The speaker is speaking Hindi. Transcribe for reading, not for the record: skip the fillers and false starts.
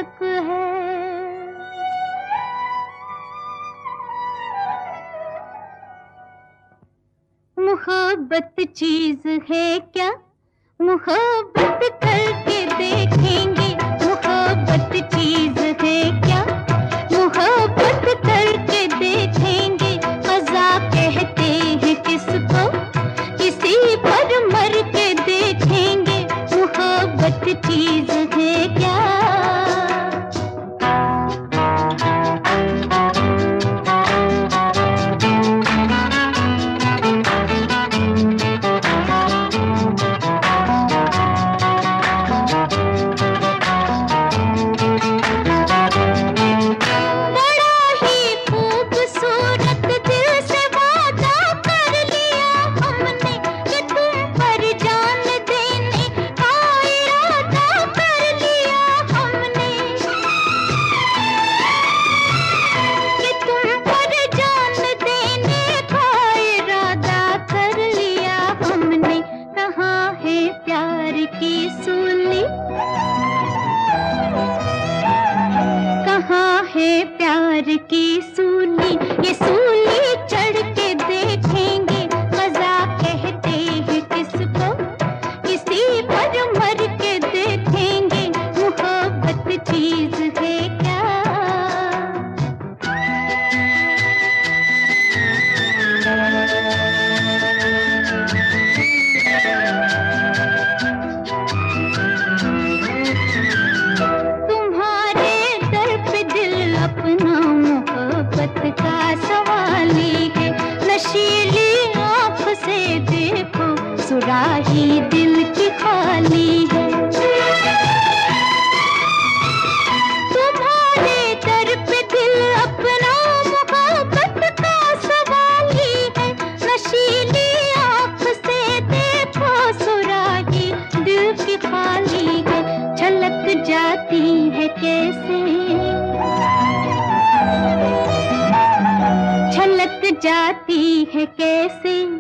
फर्क है। मोहब्बत चीज है क्या, मोहब्बत करके देखेंगे। मोहब्बत चीज है क्या, मोहब्बत करके देखेंगे। मजा कहते हैं किसको, किसी पर मर के देखेंगे। मोहब्बत चीज है क्या। कहाँ है प्यार की सूली, ये सूली चढ़ के देखेंगे। मजा कहते हैं किसको, किसी पर मर के देखेंगे। मोहब्बत चीज है क्या। अपना मोहब्बत का सवाल है। नशीली आँख से देखो, सुराही दिल की खाली है। तुम्हारे दर पे दिल अपना मोहब्बत का सवाल है। नशीली आँख से देखो, सुराही दिल की खाली है। छलक जाती है कैसे, छलक जाती है कैसे